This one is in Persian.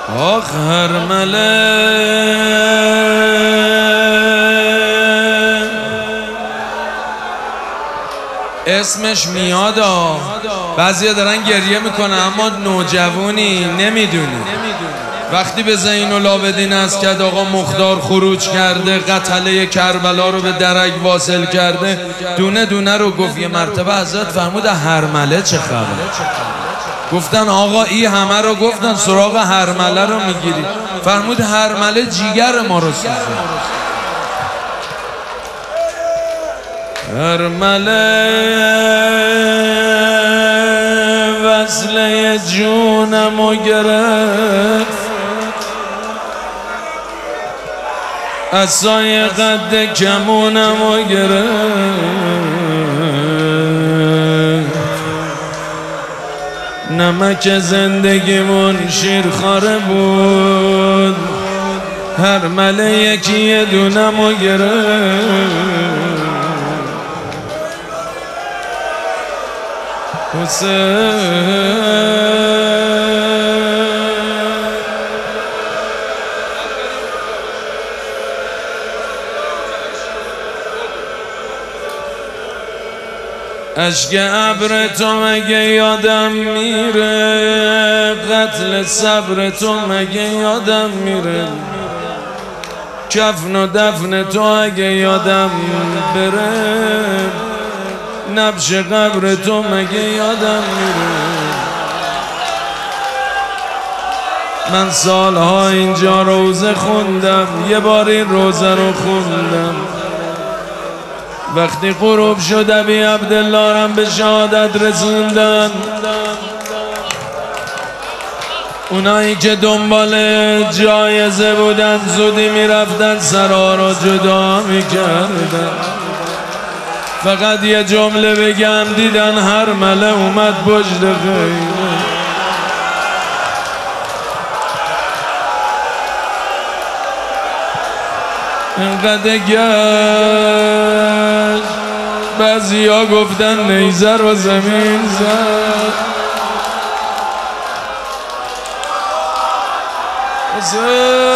آخ هرمله اسمش میاد. بعضیا دارن گریه میکنن اما نوجوانی نمیدونی. وقتی به زین العابدین از کد آقا مختار خروج کرده، قتله کربلا رو به درک واصل کرده، دونه دونه رو گفت. یه مرتبه حضرت فرمود هرمله چه خبر؟ گفتن آقا ای همه رو گفتن، سراغ هرمله رو میگیری. فرمود هرمله جیگر ما رو سوزه. هرمله وصله جونمو گرفت، عصای قد کمونمو گرفت، نمک زندگیمون شیرخواره بود، هرمله یکی دونمو گرفت. اشک ابر تو مگه یادم میره، قتل صبر تو مگه یادم میره، کفن و دفن تو اگه یادم بره، نبش قبر تو مگه یادم میره. من سالها اینجا روزه خوندم، یه بار این روزه رو خوندم. وقتی غروب شد ابی عبدالله رم به شهادت رسوندن، اونایی که دنبال جایزه بودن زودی میرفتن سرها رو جدا میکردن. فقط یه جمله بگم، دیدن هرمله اومد پشت خیمه. اینقدر گشت، بعضی ها گفتن نیزه رو زمین زد.